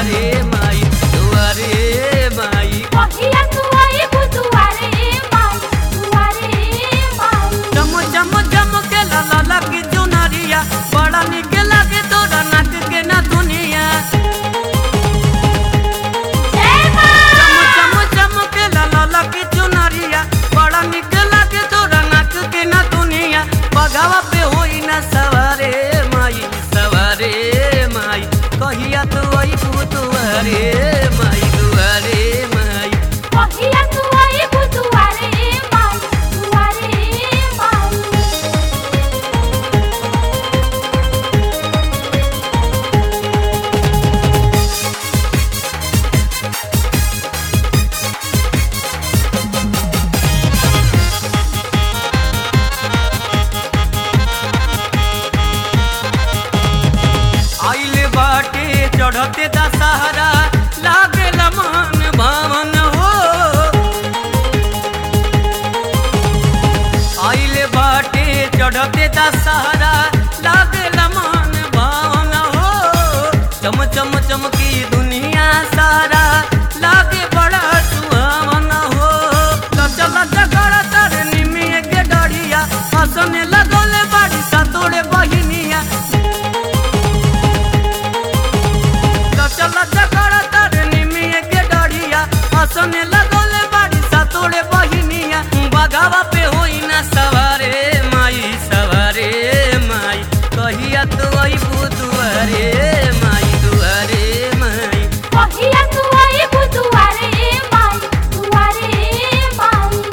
दुआरे माई दुआरे माई कहिया तू आई दुआरे माई दुआरे माई चम चम चम के लाला की चुनरिया बड़ा निक लागे तोरा नाक के ना दुनिया चम चम चम के लाला की चुनरिया बड़ा निक लागे तोरा नाक के ना दुनिया बगावा पे होई ना सवारे माई कहिया तू आई दुआरे माई दुआरे माई कहिया तू आई दुआरे माई दुआरे माई आइले बाटे चढ़ते दशहरा लागेला मन भावन हो आइले बाटे चढ़ते दशहरा लागेला मन भावन हो चम चम चमकी दुनिया सारा लागे बड़ा सुहावन हो चल चकर तर निमिए के डरिया हंसने लगोले बाड़ी सा तोड़े बहिनिया चल चकर तर निमिए के डरिया हंसने लगोले बाड़ी सा तोड़े बहिनिया बगावा पे होई ना सवारे माई कहिया तू आई दुआरे माई दुआरे माई कहिया तू आई दुआरे माई दुआरे माई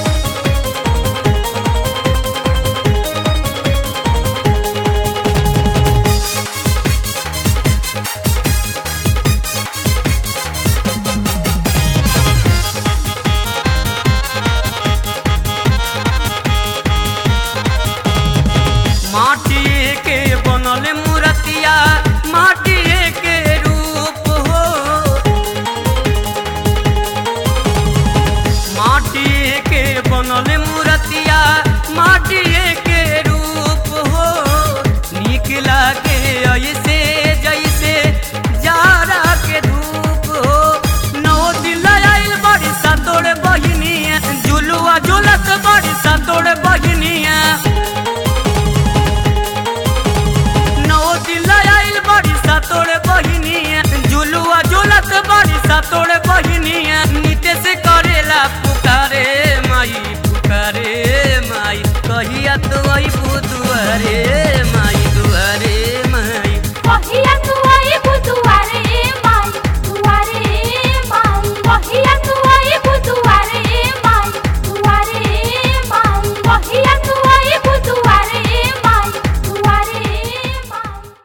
माटिए के बनल मूर्तिया माटिए के रूप हो माटिए के बनल मूर्तिया माटिए के रूप हो नीक लागे ऐसे जैसे जाड़ा के धूप हो नौ दिल आइल बड़ी सा तोड़े बहिनिया झुलुआ झुलत बड़ी सा तोड़े बहिनिया तोड़े बहिनिया झुलुआ झुलत बड़ी सा तोड़े बहिनिया नीचे से करेला पुकारे माई कहिया तू आई दुआरे